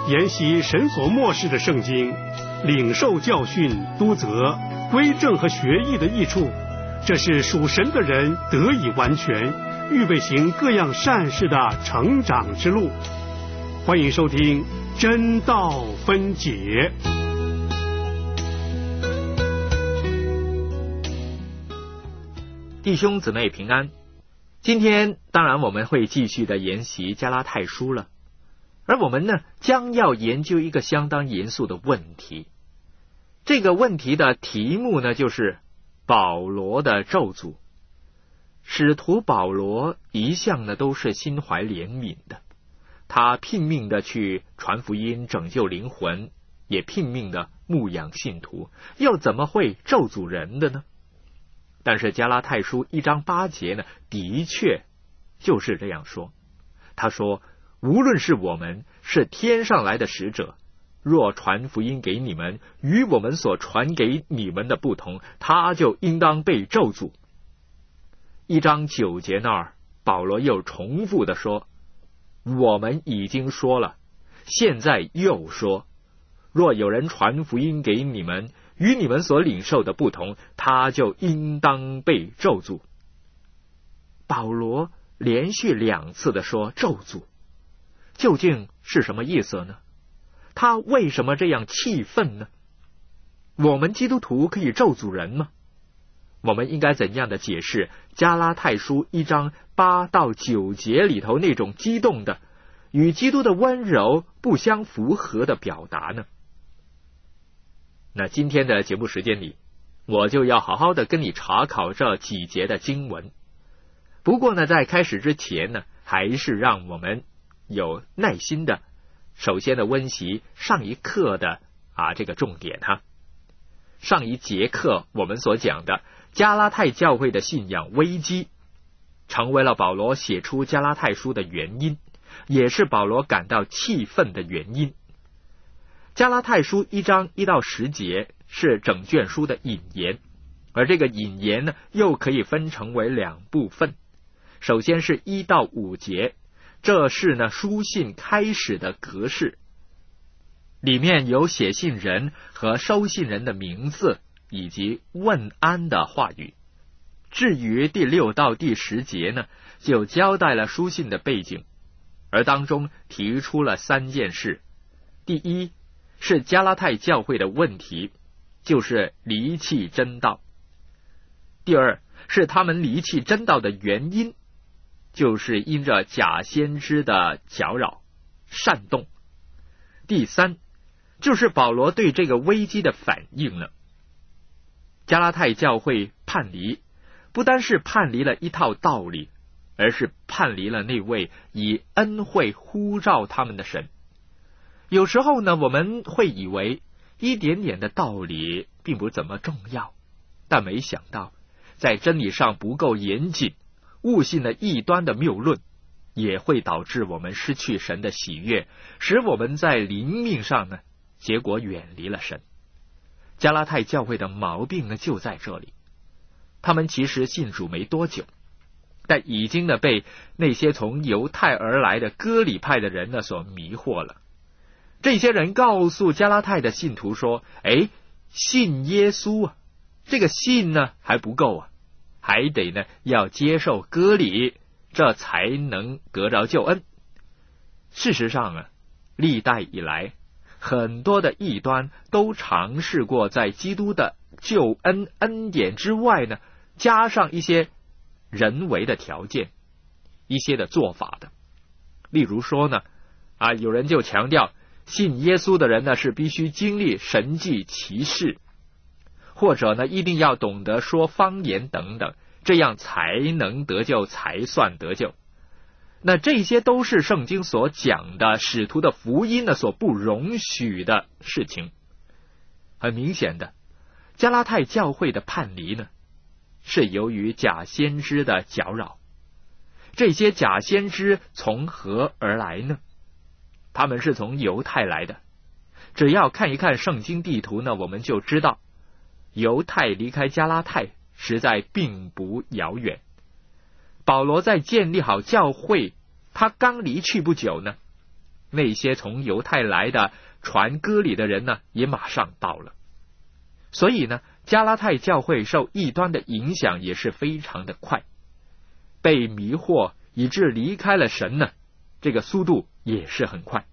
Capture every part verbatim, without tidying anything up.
研习神所默示的圣经，领受教训、督责、归正和学艺的益处，这是属神的人得以完全，预备行各样善事的成长之路。欢迎收听真道分解。 弟兄姊妹平安，今天当然我们会继续的研习加拉太书了，而我们呢将要研究一个相当严肃的问题。这个问题的题目呢就是保罗的咒诅。使徒保罗一向呢都是心怀怜悯的，他拼命的去传福音拯救灵魂，也拼命的牧养信徒，又怎么会咒诅人的呢？但是加拉太书一章八节呢的确就是这样说，他说无论是我们是天上来的使者，若传福音给你们与我们所传给你们的不同，他就应当被咒诅。一章九节那儿保罗又重复的说，我们已经说了，现在又说，若有人传福音给你们与你们所领受的不同，他就应当被咒诅。保罗连续两次的说咒诅，究竟是什么意思呢？他为什么这样气愤呢？我们基督徒可以咒诅人吗？我们应该怎样的解释加拉太书一章八到九节里头那种激动的与基督的温柔不相符合的表达呢？那今天的节目时间里，我就要好好的跟你查考这几节的经文。不过呢，在开始之前呢，还是让我们有耐心的首先的温习上一课的啊这个重点哈。上一节课我们所讲的加拉太教会的信仰危机，成为了保罗写出加拉太书的原因，也是保罗感到气愤的原因。加拉太书一章一到十节是整卷书的引言，而这个引言呢，又可以分成为两部分。首先是一到五节，这是呢书信开始的格式，里面有写信人和收信人的名字以及问安的话语。至于第六到第十节呢，就交代了书信的背景，而当中提出了三件事。第一是加拉太教会的问题，就是离弃真道。第二是他们离弃真道的原因，就是因着假先知的搅扰煽动。第三就是保罗对这个危机的反应了。加拉太教会叛离，不单是叛离了一套道理，而是叛离了那位以恩惠呼召他们的神。有时候呢，我们会以为一点点的道理并不怎么重要，但没想到在真理上不够严谨，误信了异端的谬论，也会导致我们失去神的喜悦，使我们在灵命上呢，结果远离了神。加拉太教会的毛病呢就在这里，他们其实信主没多久，但已经呢被那些从犹太而来的割礼派的人呢所迷惑了。这些人告诉加拉太的信徒说，哎，信耶稣啊，这个信呢还不够啊，还得呢要接受割礼，这才能得着救恩。事实上啊，历代以来很多的异端都尝试过在基督的救恩恩典之外呢，加上一些人为的条件，一些的做法的。例如说呢，啊，有人就强调信耶稣的人呢是必须经历神迹奇事，或者呢一定要懂得说方言等等，这样才能得救，才算得救。那这些都是圣经所讲的使徒的福音呢所不容许的事情。很明显的，加拉太教会的叛离呢，是由于假先知的搅扰。这些假先知从何而来呢？他们是从犹太来的。只要看一看圣经地图呢，我们就知道犹太离开加拉太实在并不遥远。保罗在建立好教会，他刚离去不久呢， 那些从犹太来的传割礼的人呢，也马上到了。所以呢，加拉太教会受异端的影响也是非常的快，被迷惑以致离开了神呢，这个速度也是很快。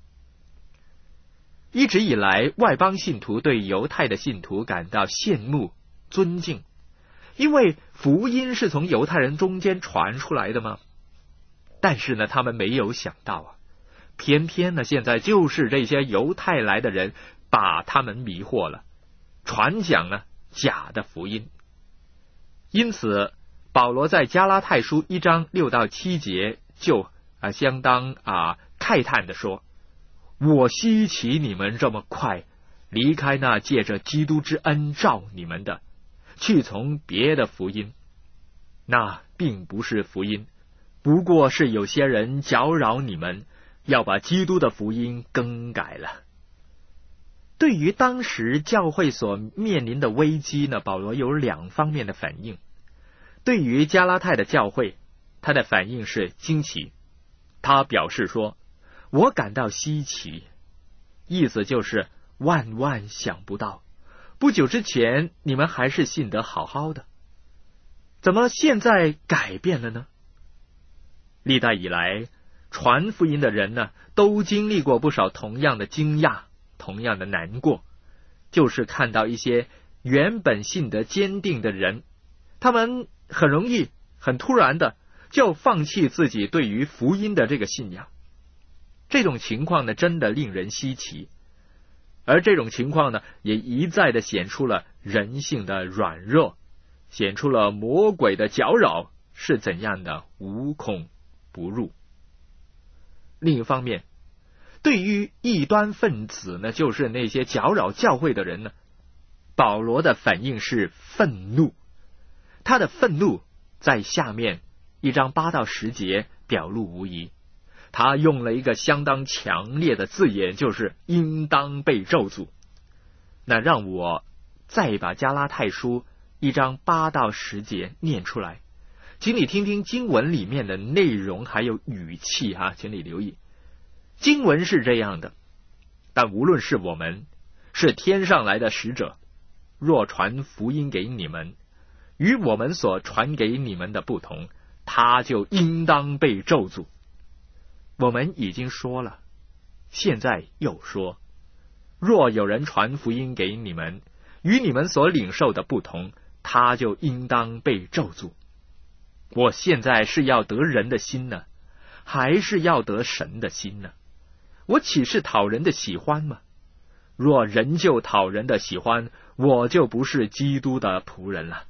一直以来，外邦信徒对犹太的信徒感到羡慕、尊敬，因为福音是从犹太人中间传出来的嘛。但是呢，他们没有想到啊，偏偏呢，现在就是这些犹太来的人把他们迷惑了，传讲呢假的福音。因此保罗在加拉太书一章六到七节就啊相当啊慨叹的说，我稀奇你们这么快离开那借着基督之恩召你们的，去从别的福音。那并不是福音，不过是有些人搅扰你们，要把基督的福音更改了。对于当时教会所面临的危机呢，保罗有两方面的反应。对于加拉太的教会，他的反应是惊奇。他表示说，我感到稀奇，意思就是万万想不到，不久之前你们还是信得好好的，怎么现在改变了呢？历代以来，传福音的人呢，都经历过不少同样的惊讶，同样的难过，就是看到一些原本信得坚定的人，他们很容易很突然的就放弃自己对于福音的这个信仰。这种情况呢，真的令人稀奇。而这种情况呢，也一再的显出了人性的软弱，显出了魔鬼的搅扰是怎样的无孔不入。另一方面，对于异端分子呢，就是那些搅扰教会的人呢，保罗的反应是愤怒。他的愤怒在下面一章八到十节表露无遗。他用了一个相当强烈的字眼，就是应当被咒诅。那让我再把加拉太书一章八到十节念出来，请你听听经文里面的内容还有语气啊，请你留意。经文是这样的，但无论是我们是天上来的使者，若传福音给你们，与我们所传给你们的不同，他就应当被咒诅。我们已经说了，现在又说，若有人传福音给你们，与你们所领受的不同，他就应当被咒诅。我现在是要得人的心呢，还是要得神的心呢？我岂是讨人的喜欢吗？若人就讨人的喜欢，我就不是基督的仆人了。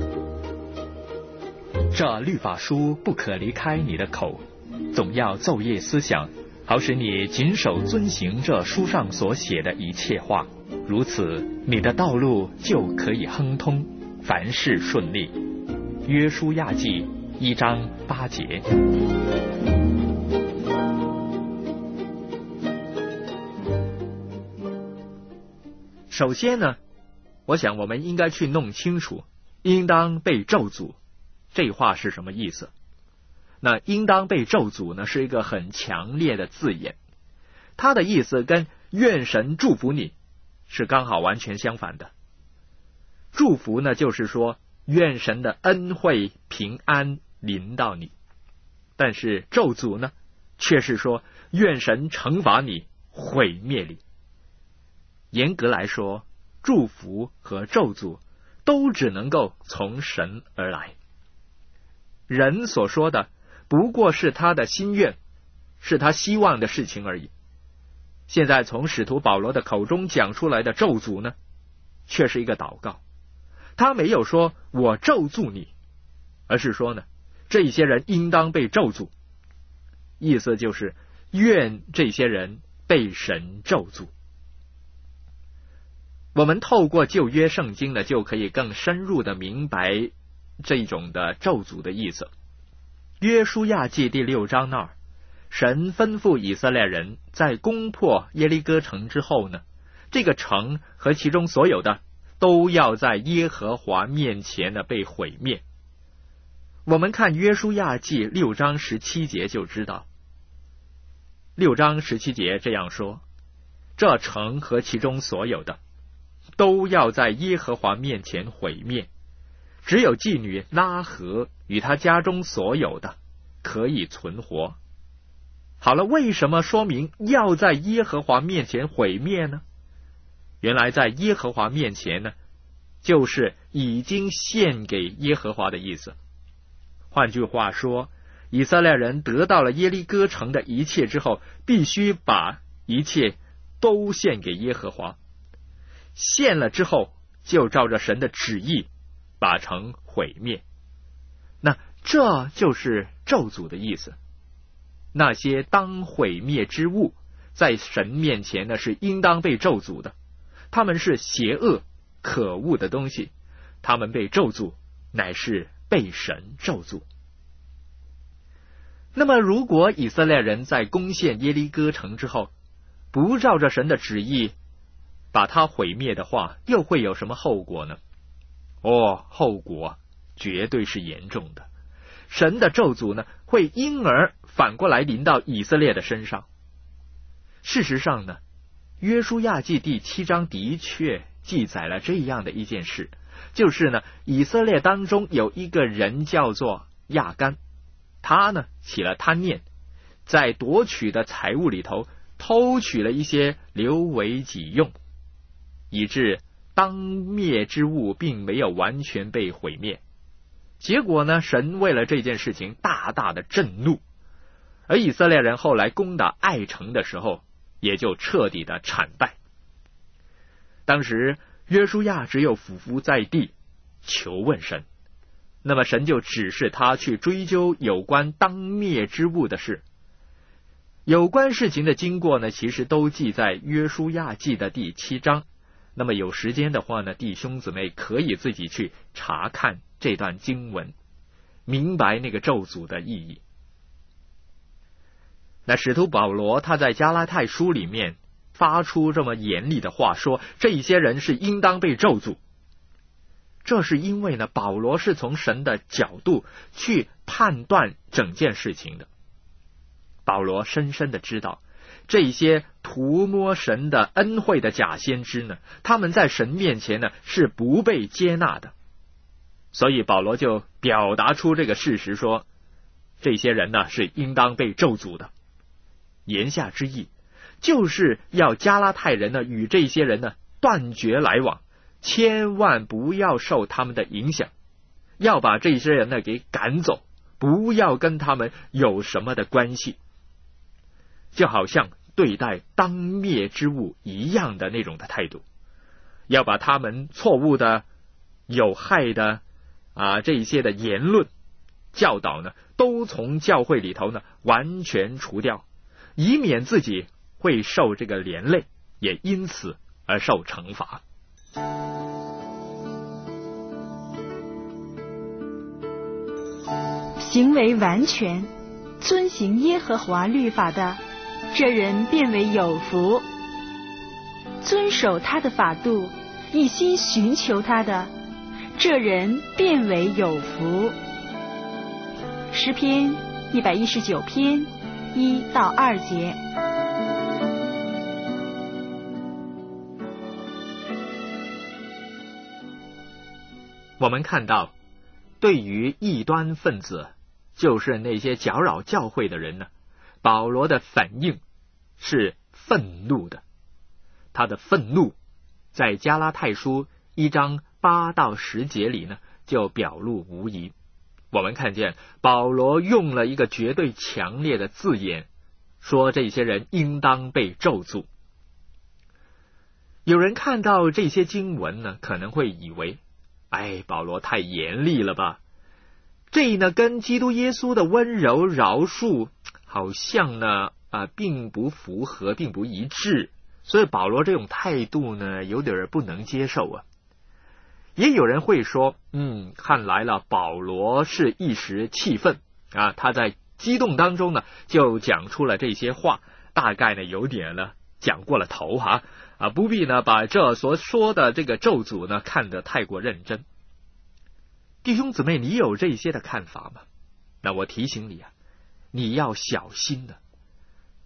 这律法书不可离开你的口，总要昼夜思想，好使你谨守遵行这书上所写的一切话，如此你的道路就可以亨通，凡事顺利。约书亚记一章八节。首先呢，我想我们应该去弄清楚应当被咒诅这话是什么意思。那应当被咒诅呢，是一个很强烈的字眼，它的意思跟愿神祝福你是刚好完全相反的。祝福呢，就是说愿神的恩惠平安临到你，但是咒诅呢，却是说愿神惩罚你，毁灭你。严格来说，祝福和咒诅都只能够从神而来，人所说的不过是他的心愿，是他希望的事情而已。现在从使徒保罗的口中讲出来的咒诅呢，却是一个祷告。他没有说我咒诅你，而是说呢，这些人应当被咒诅，意思就是愿这些人被神咒诅。我们透过旧约圣经呢，就可以更深入的明白这种的咒诅的意思。约书亚记第六章那儿，神吩咐以色列人在攻破耶利哥城之后呢，这个城和其中所有的都要在耶和华面前呢被毁灭。我们看约书亚记六章十七节就知道， 六章十七节这样说：这城和其中所有的，都要在耶和华面前毁灭，只有妓女拉合与他家中所有的可以存活。好了，为什么说明要在耶和华面前毁灭呢？原来在耶和华面前呢，就是已经献给耶和华的意思。换句话说，以色列人得到了耶利哥城的一切之后，必须把一切都献给耶和华。献了之后，就照着神的旨意把城毁灭。那这就是咒诅的意思。那些当毁灭之物，在神面前呢是应当被咒诅的，他们是邪恶可恶的东西，他们被咒诅，乃是被神咒诅。那么如果以色列人在攻陷耶利哥城之后，不照着神的旨意把它毁灭的话，又会有什么后果呢？哦，后果绝对是严重的。神的咒诅呢，会因而反过来临到以色列的身上。事实上呢，约书亚记第七章的确记载了这样的一件事，就是呢，以色列当中有一个人叫做亚干，他呢起了贪念，在夺取的财物里头偷取了一些留为己用，以致当灭之物并没有完全被毁灭。结果呢，神为了这件事情大大的震怒，而以色列人后来攻打爱城的时候，也就彻底的惨败。当时约书亚只有俯伏在地求问神，那么神就指示他去追究有关当灭之物的事。有关事情的经过呢，其实都记在约书亚记的第七章。那么有时间的话呢，弟兄姊妹可以自己去查看这段经文，明白那个咒诅的意义。那使徒保罗他在加拉太书里面发出这么严厉的话，说这些人是应当被咒诅。这是因为呢，保罗是从神的角度去判断整件事情的。保罗深深的知道，这些涂抹神的恩惠的假先知呢，他们在神面前呢是不被接纳的。所以保罗就表达出这个事实，说这些人呢是应当被咒诅的。言下之意就是要加拉太人呢与这些人呢断绝来往，千万不要受他们的影响，要把这些人呢给赶走，不要跟他们有什么的关系，就好像对待当灭之物一样的那种的态度，要把他们错误的有害的啊这一些的言论教导呢，都从教会里头呢完全除掉，以免自己会受这个连累，也因此而受惩罚。 行为完全，遵行耶和华律法的，这人便为有福；遵守他的法度，一心寻求他的，这人便为有福。诗篇一百一十九篇一到二节。 我们看到，对于异端分子，就是那些搅扰教会的人呢，保罗的反应是愤怒的。他的愤怒在加拉太书一章八到十节里呢就表露无遗。我们看见保罗用了一个绝对强烈的字眼，说这些人应当被咒诅。有人看到这些经文呢，可能会以为，哎，保罗太严厉了吧，这呢跟基督耶稣的温柔饶恕好像呢啊并不符合，并不一致，所以保罗这种态度呢有点不能接受啊。也有人会说，嗯，看来了保罗是一时气愤啊，他在激动当中呢就讲出了这些话，大概呢有点呢讲过了头哈啊，不必呢把这所说的这个咒诅呢看得太过认真。弟兄姊妹，你有这些的看法吗？那我提醒你啊，你要小心的。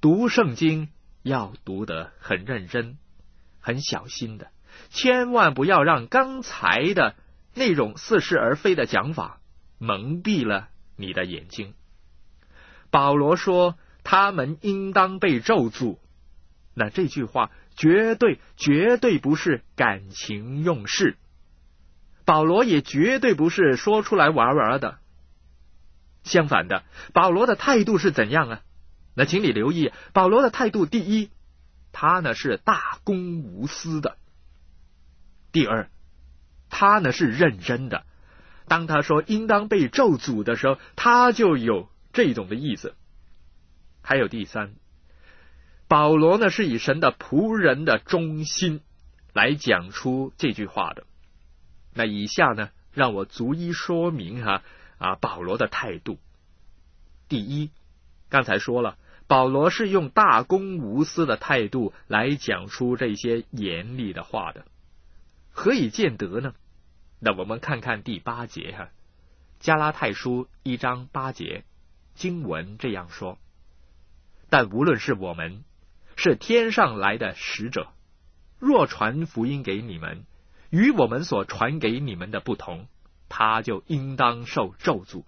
读圣经要读得很认真、很小心的，千万不要让刚才的那种似是而非的讲法蒙蔽了你的眼睛。保罗说他们应当被咒诅，那这句话绝对绝对不是感情用事，保罗也绝对不是说出来玩玩的。相反的，保罗的态度是怎样啊？那请你留意，保罗的态度，第一，他呢是大公无私的；第二，他呢是认真的。当他说应当被咒诅的时候，他就有这种的意思。还有第三，保罗呢是以神的仆人的忠心来讲出这句话的。那以下呢，让我逐一说明哈啊保罗的态度。第一，刚才说了，保罗是用大公无私的态度来讲出这些严厉的话的。何以见得呢？那我们看看第八节哈，加拉太书一章八节，经文这样说：但无论是我们，是天上来的使者，若传福音给你们，与我们所传给你们的不同，他就应当受咒诅。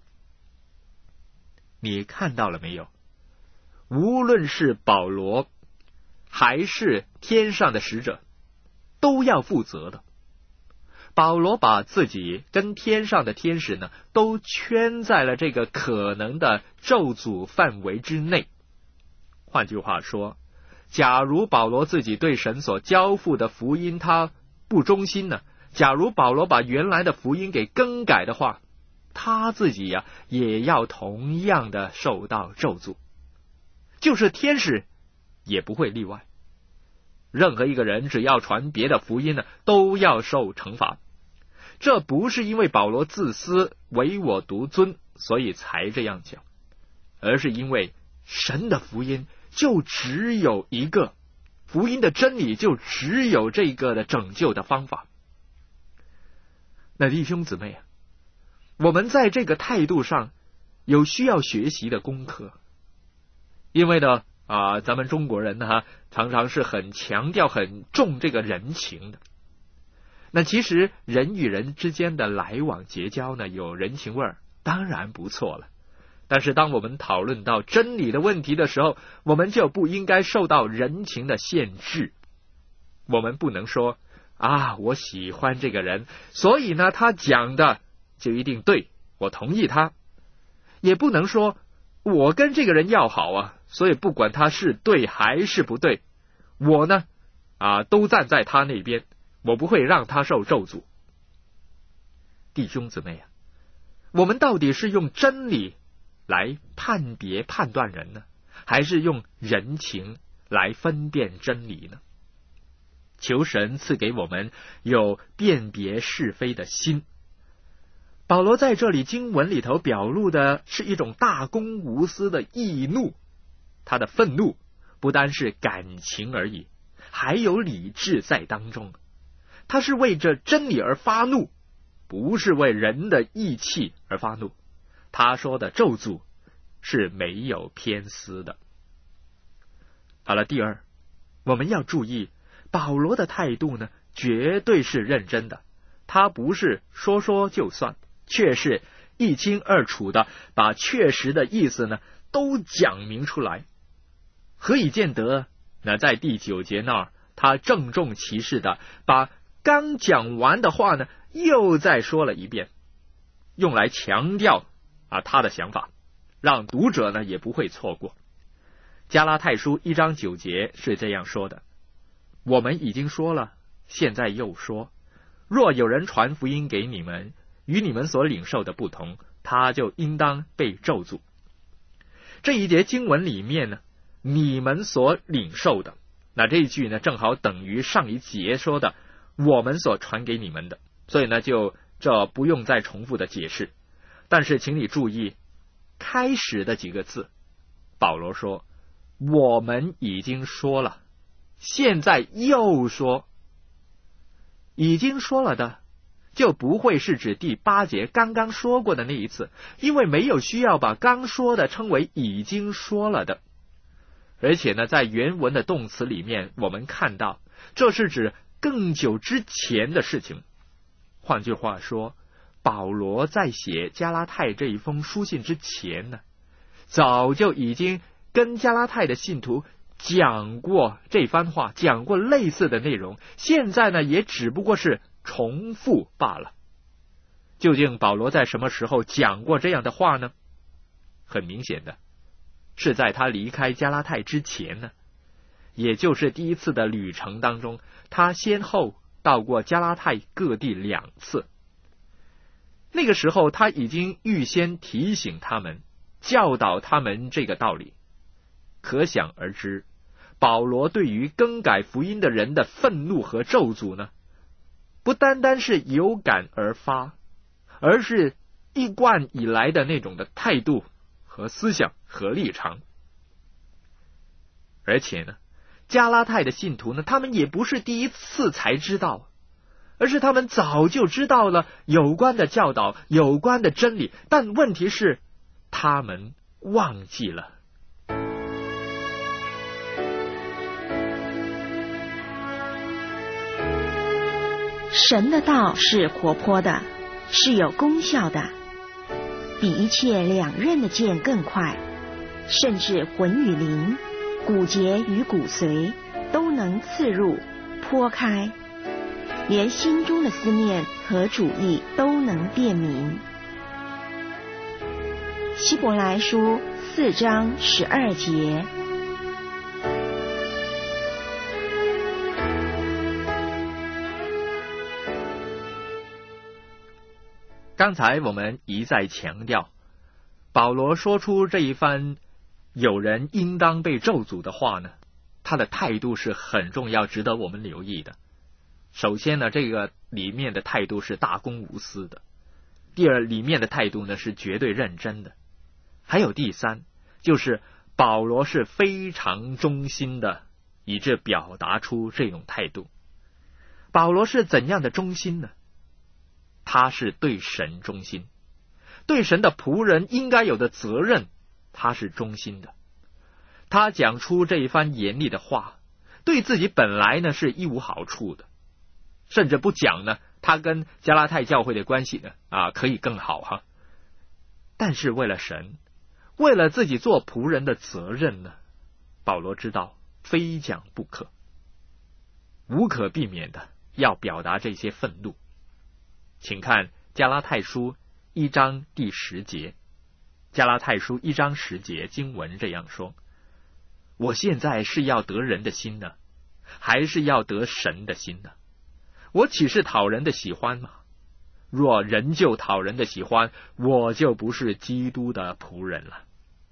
你看到了没有？无论是保罗还是天上的使者，都要负责的。保罗把自己跟天上的天使呢，都圈在了这个可能的咒诅范围之内。换句话说，假如保罗自己对神所交付的福音他不忠心呢，假如保罗把原来的福音给更改的话，他自己呀、啊、也要同样的受到咒诅，就是天使也不会例外。任何一个人只要传别的福音呢，都要受惩罚。这不是因为保罗自私唯我独尊所以才这样讲，而是因为神的福音就只有一个，福音的真理就只有这个的拯救的方法。那弟兄姊妹啊，我们在这个态度上有需要学习的功课。因为呢啊，咱们中国人呢哈，常常是很强调很重这个人情的。那其实人与人之间的来往结交呢，有人情味儿，当然不错了。但是当我们讨论到真理的问题的时候，我们就不应该受到人情的限制。我们不能说啊，我喜欢这个人，所以呢他讲的就一定对，我同意他。也不能说我跟这个人要好啊，所以不管他是对还是不对，我呢啊都站在他那边，我不会让他受咒诅。弟兄姊妹啊，我们到底是用真理来判别判断人呢，还是用人情来分辨真理呢？求神赐给我们有辨别是非的心。保罗在这里经文里头表露的是一种大公无私的义怒，他的愤怒不单是感情而已，还有理智在当中。他是为着真理而发怒，不是为人的义气而发怒。他说的咒诅是没有偏私的。好了，第二，我们要注意保罗的态度呢，绝对是认真的。他不是说说就算，却是一清二楚的把确实的意思呢都讲明出来。何以见得？那在第九节那儿，他郑重其事的把刚讲完的话呢又再说了一遍，用来强调啊他的想法，让读者呢也不会错过。加拉太书一章九节是这样说的：我们已经说了，现在又说，若有人传福音给你们，与你们所领受的不同，他就应当被咒诅。这一节经文里面呢，你们所领受的，那这一句呢正好等于上一节说的我们所传给你们的，所以呢就这不用再重复的解释。但是请你注意开始的几个字，保罗说我们已经说了，现在又说。已经说了的就不会是指第八节刚刚说过的那一次，因为没有需要把刚说的称为已经说了的。 而且呢，在原文的动词里面，我们看到这是指更久之前的事情。换句话说，保罗在写加拉太这一封书信之前呢，早就已经跟加拉太的信徒讲过这番话，讲过类似的内容，现在呢也只不过是重复罢了。究竟保罗在什么时候讲过这样的话呢？很明显的是在他离开加拉太之前呢，也就是第一次的旅程当中，他先后到过加拉太各地两次。那个时候他已经预先提醒他们，教导他们这个道理。可想而知，保罗对于更改福音的人的愤怒和咒诅呢，不单单是有感而发，而是一贯以来的那种的态度和思想和立场。而且呢，加拉太的信徒呢，他们也不是第一次才知道，而是他们早就知道了有关的教导，有关的真理，但问题是他们忘记了。 神的道是活泼的，是有功效的，比一切两刃的剑更快，甚至魂与灵、骨节与骨髓都能刺入、剖开，连心中的思念和主意都能辨明。希伯来书四章十二节。 刚才我们一再强调，保罗说出这一番有人应当被咒诅的话呢，他的态度是很重要，值得我们留意的。首先呢，这个里面的态度是大公无私的；第二，里面的态度呢是绝对认真的；还有第三，就是保罗是非常忠心的，以致表达出这种态度。保罗是怎样的忠心呢？他是对神忠心，对神的仆人应该有的责任，他是忠心的。他讲出这一番严厉的话，对自己本来呢是一无好处的，甚至不讲呢，他跟加拉太教会的关系呢啊可以更好哈。但是为了神，为了自己做仆人的责任呢，保罗知道非讲不可，无可避免的要表达这些愤怒。请看加拉太书一章第十节，加拉太书一章十节经文这样说：我现在是要得人的心呢，还是要得神的心呢？我岂是讨人的喜欢吗？若人就讨人的喜欢，我就不是基督的仆人了。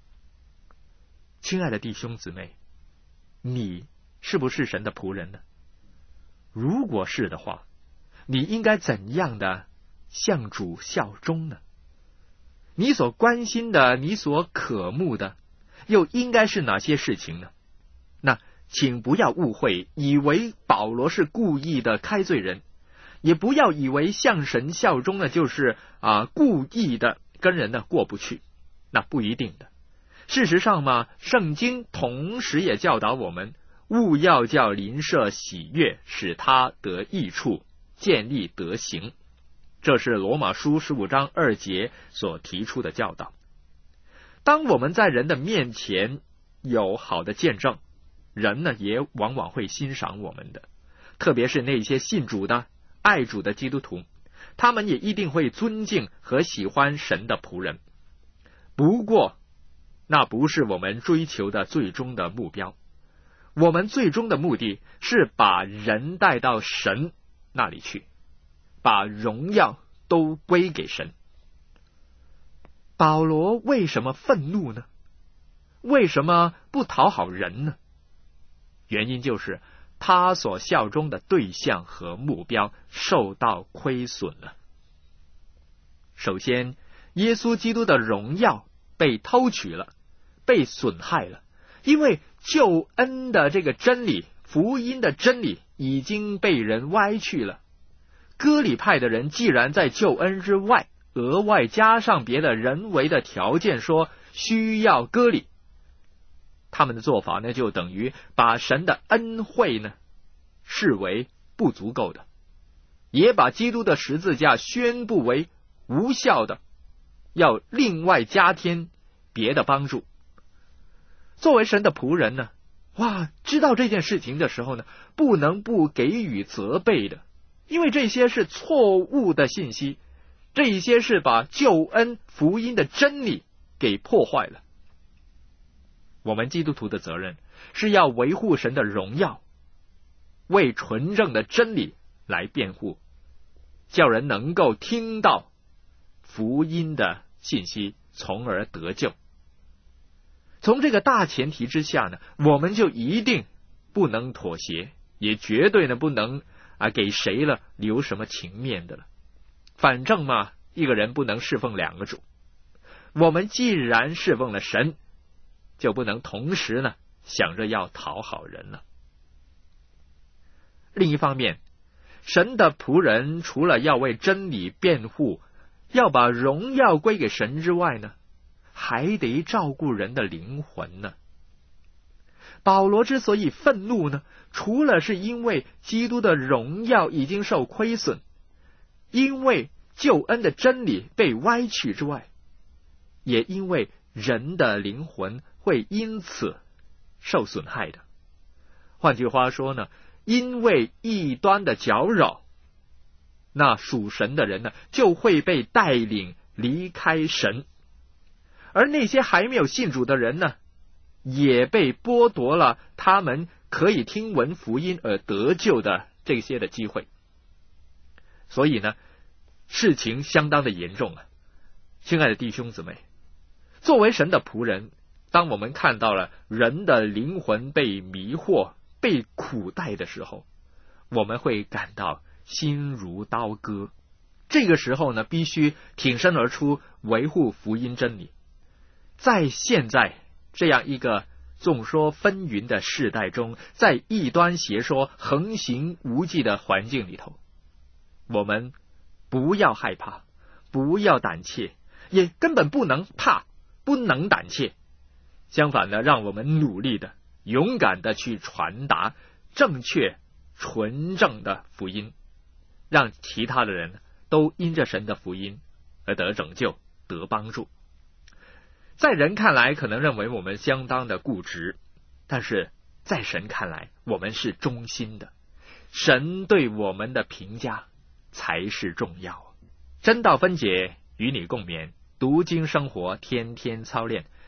亲爱的弟兄姊妹，你是不是神的仆人呢？如果是的话，你应该怎样的向主效忠呢？你所关心的，你所渴慕的，又应该是哪些事情呢？那请不要误会，以为保罗是故意的开罪人，也不要以为向神效忠呢就是啊故意的跟人呢过不去，那不一定的。事实上嘛，圣经同时也教导我们，务要叫邻舍喜悦，使他得益处，建立德行。这是罗马书十五章二节所提出的教导。当我们在人的面前有好的见证，人呢也往往会欣赏我们的，特别是那些信主的、爱主的基督徒，他们也一定会尊敬和喜欢神的仆人。不过那不是我们追求的最终的目标，我们最终的目的是把人带到神那里去，把荣耀都归给神。保罗为什么愤怒呢？为什么不讨好人呢？原因就是他所效忠的对象和目标受到亏损了。首先，耶稣基督的荣耀被偷取了，被损害了，因为救恩的这个真理，福音的真理已经被人歪曲了。割礼派的人既然在救恩之外额外加上别的人为的条件，说需要割礼， 他们的做法呢，就等于把神的恩惠呢视为不足够的，也把基督的十字架宣布为无效的，要另外加添别的帮助。作为神的仆人呢，哇，知道这件事情的时候呢，不能不给予责备的，因为这些是错误的信息，这些是把救恩福音的真理给破坏了。我们基督徒的责任是要维护神的荣耀，为纯正的真理来辩护，叫人能够听到福音的信息，从而得救。从这个大前提之下呢，我们就一定不能妥协，也绝对呢不能啊给谁了留什么情面的了。反正嘛，一个人不能侍奉两个主。我们既然侍奉了神，就不能同时呢想着要讨好人了。另一方面，神的仆人除了要为真理辩护，要把荣耀归给神之外呢，还得照顾人的灵魂呢。保罗之所以愤怒呢，除了是因为基督的荣耀已经受亏损，因为救恩的真理被歪曲之外，也因为人的灵魂会因此受损害的。换句话说呢，因为异端的搅扰，那属神的人呢就会被带领离开神，而那些还没有信主的人呢，也被剥夺了他们可以听闻福音而得救的这些的机会。所以呢，事情相当的严重啊。亲爱的弟兄姊妹，作为神的仆人，当我们看到了人的灵魂被迷惑、被苦待的时候，我们会感到心如刀割。这个时候呢，必须挺身而出，维护福音真理。在现在这样一个众说纷纭的世代中，在异端邪说横行无忌的环境里头，我们不要害怕，不要胆怯，也根本不能怕，不能胆怯。相反的，让我们努力的、勇敢的去传达正确、纯正的福音，让其他的人都因着神的福音而得拯救、得帮助。在人看来可能认为我们相当的固执，但是在神看来我们是忠心的，神对我们的评价才是重要。真道分解，与你共勉，读经生活，天天操练。